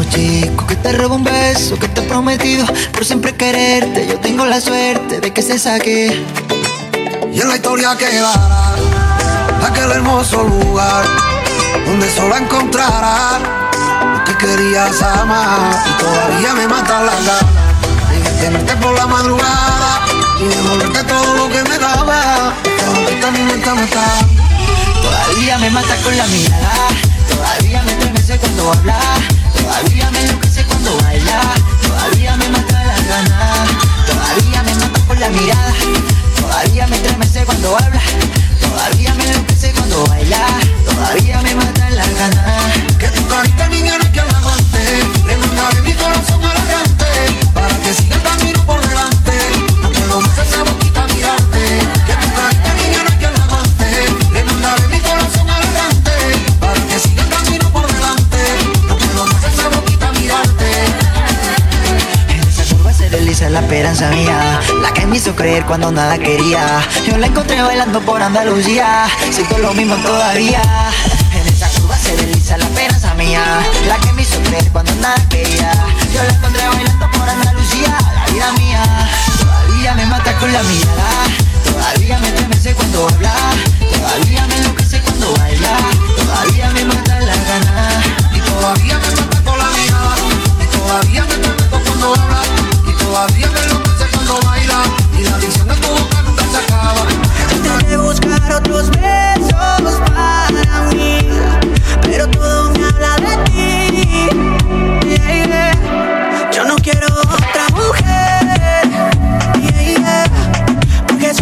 chico que te roba un beso que te he prometido por siempre quererte. Yo tengo la suerte de que estés aquí. Y en la historia quedará aquel hermoso lugar donde solo encontrarás lo que querías amar. Y todavía me matan las ganas de tenerte por la madrugada y devolverte todo lo que me daba. Todo que también me está matando. Todavía me mata con la mirada, todavía me estremece cuando habla, todavía me enloquece cuando baila, todavía me mata las ganas, todavía me mata con la mirada, todavía me estremece cuando habla, todavía me enloquece cuando baila, todavía me mata las ganas. Que tu carita niña no hay que la aguante, le mandaré mi corazón a la gente para que siga el camino por delante, aunque lo más esa boquita mirarte. Que tu carita niña no hay que la aguante, le mandaré mi corazón a la gente para que siga el camino por delante, aunque lo más esa boquita mirarte. En esa curva se desliza la esperanza mía, la que me hizo creer cuando nada quería. Yo la encontré bailando por Andalucía, siento lo mismo todavía. En esa curva se desliza la esperanza mía, la que me hizo creer cuando nada quería. Yo la encontré bailando por Andalucía, la vida mía. Todavía me mata con la mirada, todavía me estremece cuando habla, todavía me enloquece cuando baila, todavía me mata las ganas. Y todavía me mata con la mirada, y todavía me prometo cuando habla, y todavía me enloquece cuando baila, y la adicción de tu boca nunca se acaba. Traté de buscar otros besos para mí, pero todo me habla de ti. Yeah, yeah. Yo no quiero otra mujer, yeah, yeah. Porque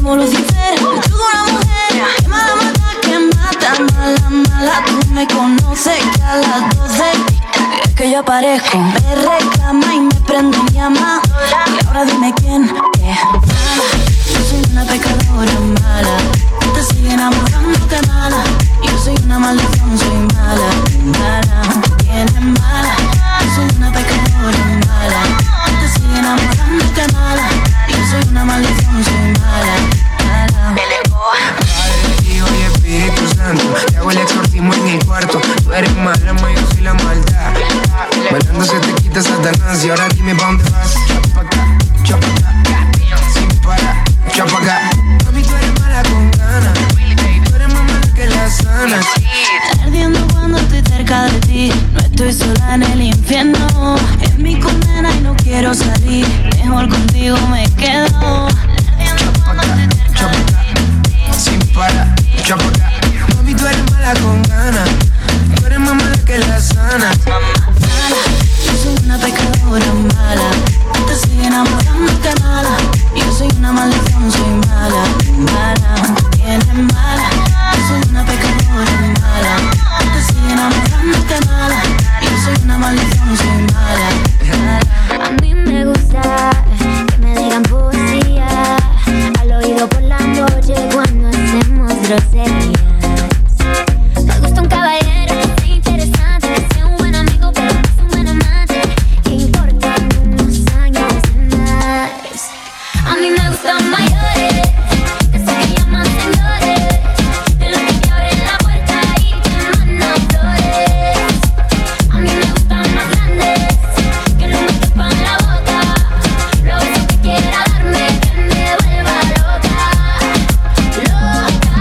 como Lucifer. Tú una mujer, que mala mata, que mata, mala, mala. Tú me conoces que a las 12 es que yo aparezco. Me reclama y me prende en llama. Y ahora dime quién es mala. Yo soy una pecadora mala. Te sigue enamorando, que mala. Yo soy una maldición, soy mala, mala. ¿Quién es mala? Yo soy una pecadora mala. Te sigue enamorando, que mala. Yo soy una maldición, soy mala, mala. Padre, Hijo y Espíritu Santo, te hago el exorcismo en el cuarto. Tú eres mala, ma, yo soy la maldad. Bailando se te quita Satanás. Y ahora dime pa' dónde vas. Chapa acá, sin parar, chapa acá. Mami, tú eres mala con ganas. Tú eres más mala que la sana. Ardiendo cuando estoy cerca de ti. No estoy sola en el infierno. Es mi condena y no quiero salir. Mejor contigo me quedo. Ardiendo cuando estoy cerca de ti. Sin parar, chapa acá. Mami, tú eres mala con ganas. Tú eres más mala que la sana. Mala, yo soy una pecadora mala. Te sigue enamorando, que mala. Yo soy una maldición, soy mala, mala. ¿Quién es mala? Yo soy una pecadora mala. Te sigue enamorando, que mala. Yo soy una maldición, soy mala, mala. A mí me gusta que me digan poesía al oído por la noche cuando hacemos groserías. Me gusta un caballero que sea interesante, que sea un buen amigo pero no es un buen amante, que importan unos años más. A mí me gustan mayores, que se que llaman señores, de los que te abren la puerta y te mandan flores. A mí me gustan más grandes, que no me tapan la boca, lo beso que quiera darme, que me vuelva loca, loca,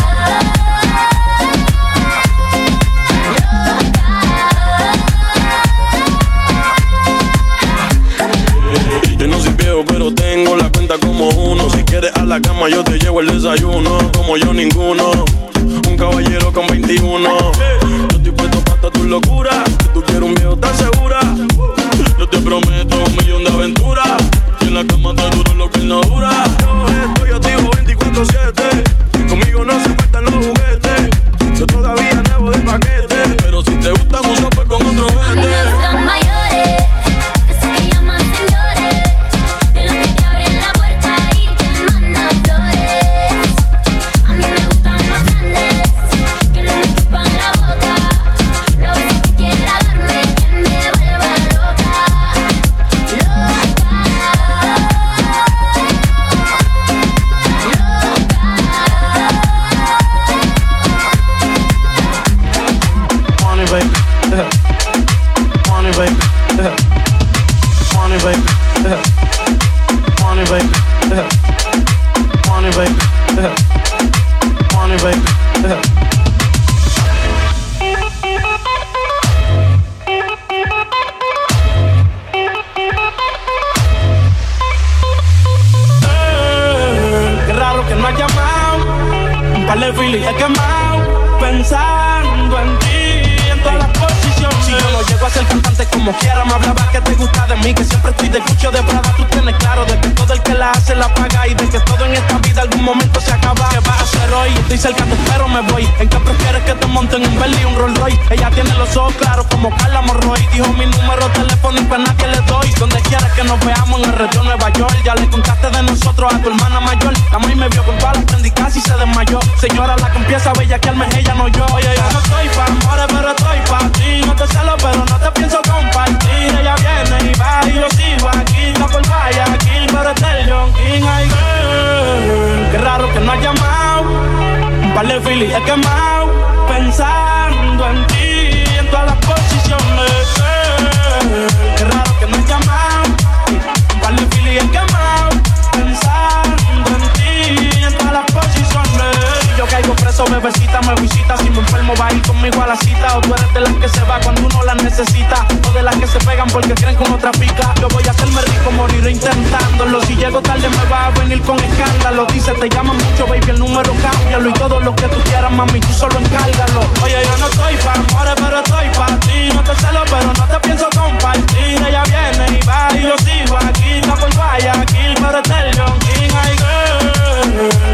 Yo no soy viejo, pero tengo la cuenta como uno. Si quieres a la cama, yo te llevo el desayuno. Como yo, ninguno. Un caballero con 21. Yo estoy puesto para tu locura. Si tú quieres un viejo, ¿estás segura? Yo te prometo 1.000.000 de aventuras. Y en la cama te duro lo que él no dura. Yo estoy activo 24/7. Y conmigo no se faltan los juguetes. Yo todavía nuevo de paquete. Pero si te gusta mucho, pues con otro a mí vete. me gustan mayores, que se que llaman señores, de los que te abren la puerta y te mandan flores. A mí me gustan más grandes, que no me chupan la boca, lo beso que quiera darme, que me vuelva loca, loca, Money, baby. Money, baby. Money, baby. Money, baby. Money, baby. Money, baby. Qué raro que no has llamado. Un par de filis he quemado, pensando en ti, en todas las posiciones. Si yo no llego a ser cantante como quiera, me hablaba que te gusta de mí, que siempre estoy de Gucci o de Prada. Tú tienes claro de que todo el que la hace la paga, y de que todo en esta vida algún momento se acaba. ¿Qué vas a hacer hoy? Estoy cerca, te espero, me voy. ¿En qué prefieres que te monten un Bentley y un Rolls Royce? Ella tiene los ojos claros como Carla Morroy. Dijo mi número telefónico, nada que le doy. Donde quieras que nos veamos en el retiro Nueva York. Ya le contaste de nosotros a tu hermana mayor. La mãe me vio con todas las prendí, casi se desmayó. Señora, la que empieza a bellaquearme es ella, no yo. Oye, yo no estoy pa' amores, pero estoy pa' ti. No te celo, pero no te pienso compartir. Ella viene y va y yo sigo aquí. No por Guayaquil, pero es del John King. Ay, girl, qué raro que no has llamado. Un par de filis he quemado, pensando en ti, en todas las posiciones. Qué raro que no has llamado. Un par de filis he quemado, pensando en ti, en todas las posiciones. Si yo caigo preso, bebecita me visita. Si me enfermo, va a ir conmigo a la cita. O tú eres de las que se va cuando uno la necesita, o de las que se pegan porque creen que uno trafica. Yo voy a hacerme rico, moriré intentándolo. Si llego tarde me va a venir con escándalo. Dice, te llaman mucho, baby, el número cámbialo. Y todo lo que tú quieras, mami, tú solo encárgalo. Oye, yo no estoy pa' amores, pero estoy pa' ti. No te celo, pero no te pienso compartir. Ella viene y va y yo sigo aquí. No por Guayaquil, pero es del John King. Ay, girl,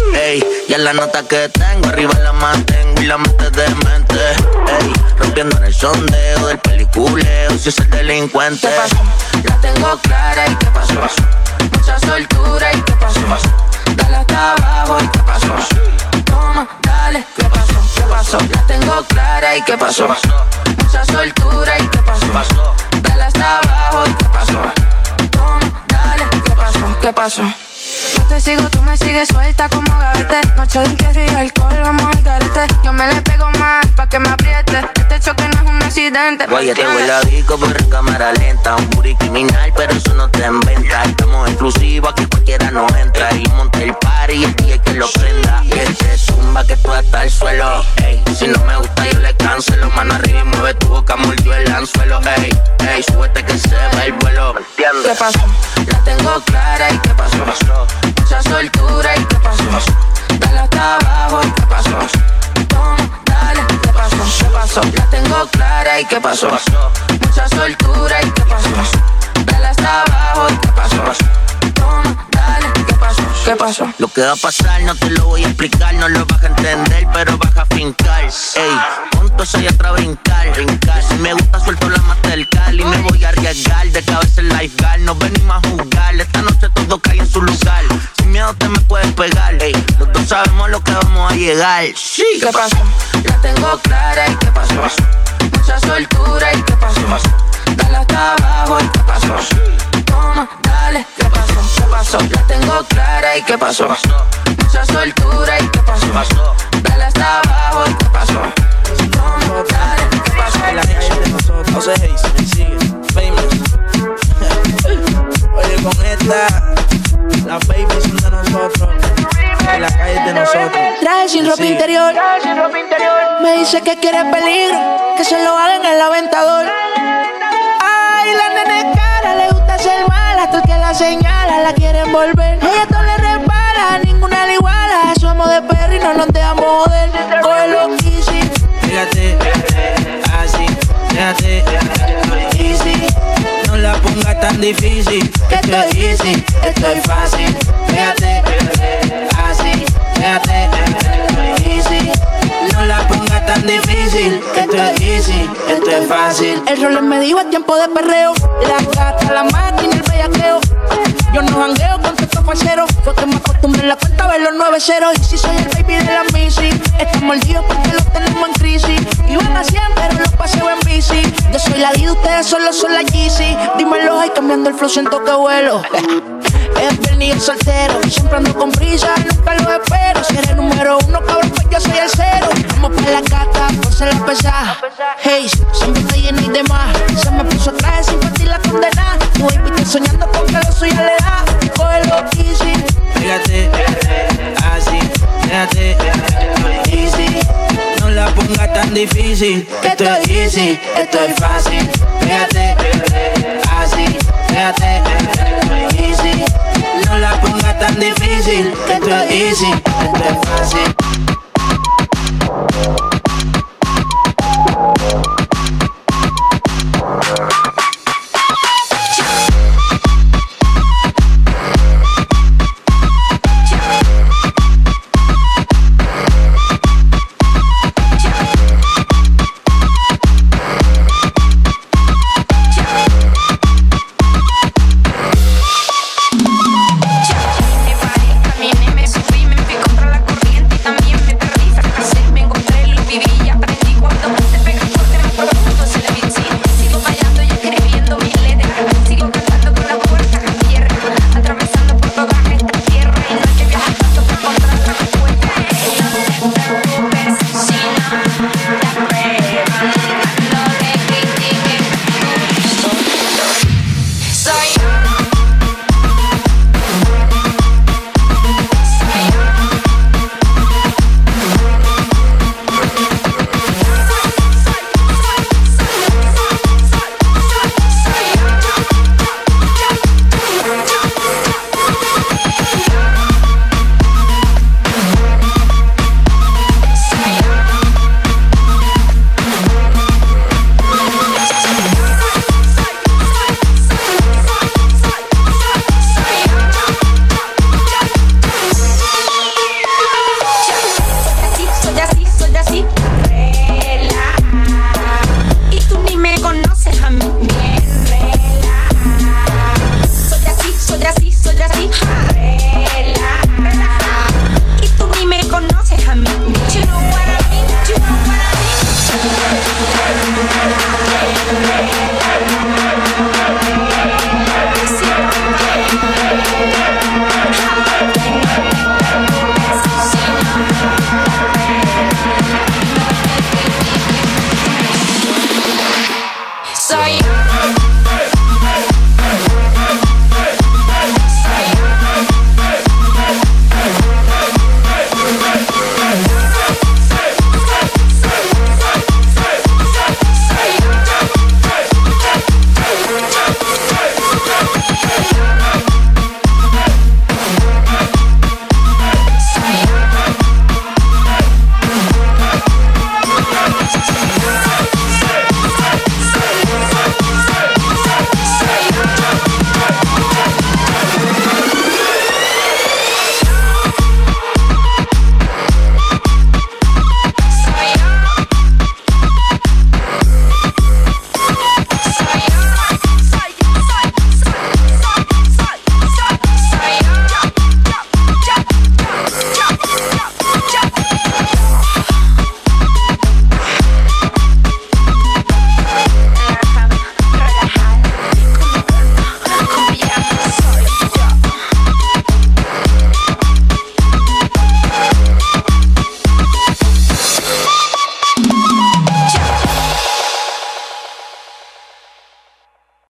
Ey, y en la nota que tengo, arriba la mantengo y la mente de mente. Ey, rompiendo en el sondeo del peliculeo, si es el delincuente. ¿Qué pasó? La tengo clara y ¿qué pasó? Mucha soltura y ¿qué pasó? Dale hasta abajo y ¿qué pasó? Toma, dale, ¿qué pasó? ¿Qué pasó? La tengo clara y ¿qué pasó? Mucha soltura y ¿qué pasó? Dale hasta abajo y ¿qué pasó? Toma, dale, ¿qué pasó? ¿Qué pasó? Yo te sigo, tú me sigues suelta como gavete. Noche de infierno y alcohol, vamos al garete. Yo me le pego más pa' que me apriete. Este choque no es un accidente. Oye, te huele a disco, pero en cámara lenta. Un booty criminal, pero eso no te inventa. Estamos exclusivos, aquí cualquiera nos entra. Y monta el party y el día que lo prenda. Y este zumba que tú hasta el suelo. Ey, si no me gusta yo le cancelo. Mano arriba y mueve tu boca, mordió el anzuelo. Ey, ey, súbete que se va el vuelo. ¿Me entiendes? ¿Qué pasó? La tengo clara y ¿qué pasó? Mucha soltura y ¿qué pasó? Dale hasta abajo y ¿qué pasó? Toma, dale, ¿qué pasó? ¿Qué pasó? La tengo clara y ¿qué pasó? Mucha soltura y ¿qué pasó? Dale hasta abajo y ¿qué pasó? Toma, dale, ¿qué pasó? ¿Qué pasó? Lo que va a pasar no te lo voy a explicar. No lo vas a entender, pero vas a fincar. Ey, punto soy atrás brincar. Si me gusta suelto la Mastercard y me voy a arriesgar. De cabeza el lifeguard, nos venimos a jugar. Esta noche todo cae en su lugar. Sin miedo te me puedes pegar. Ey, los dos sabemos lo que vamos a llegar. Sí. ¿Qué pasó? La tengo clara y ¿qué pasó? Mucha soltura y ¿qué pasó? Dale hasta abajo y ¿qué pasó? Toma, dale, ¿qué pasó? ¿Qué pasó? La tengo clara y ¿qué pasó? Mucha soltura y ¿qué pasó? Dale hasta abajo y ¿qué pasó? Toma, dale, ¿qué pasó? La calle de nosotros, José Hayes, me sigue, famous. Oye, con esta, las babies son de nosotros. En la calle de nosotros. Traje sin ropa interior. Me dice que quiere peligro, que se lo haga en el aventador. Ay, la nena es cara, le gusta ser mala. Hasta el que la señala la quiere envolver. Ella todo le repara, ninguna le iguala. Somos de perro y no nos dejamos joder. Cógelo easy. Fíjate, así, fíjate, easy. No la pongas tan difícil. Que esto es easy, esto es fácil. Fíjate, así, fíjate, easy. No la pongas tan difícil. Que esto es easy, esto es fácil. El rol me dijo es tiempo de perreo. La gata, la máquina, el bellaqueo. Yo no jangueo con estos falseros. Fue que me acostumbré en la cuenta a ver los 9-0. Y si soy el baby de la Missy. Estamos mordidos porque los tenemos en crisis. Iban a 100 pero los paseo en bici. Yo soy la Dida, ustedes solo son la Yeezy. Dímelo, ay, cambiando el flow siento que vuelo. Es Bernie el soltero. Siempre ando con prisa, nunca lo espero. Si eres número 1, cabrón, pues yo soy el 0. Vamos pa' la gata, ponse la pesada. Hey, siempre está lleno y demás. Se me puso traje sin partir la condena. Tu baby está soñando con que lo suyo le da. Cógelo easy. Fíjate, así, fíjate, easy. No la pongas tan difícil. Esto es easy, esto es fácil. Fíjate, así, fíjate, easy. No la pongas tan difícil. Esto es easy,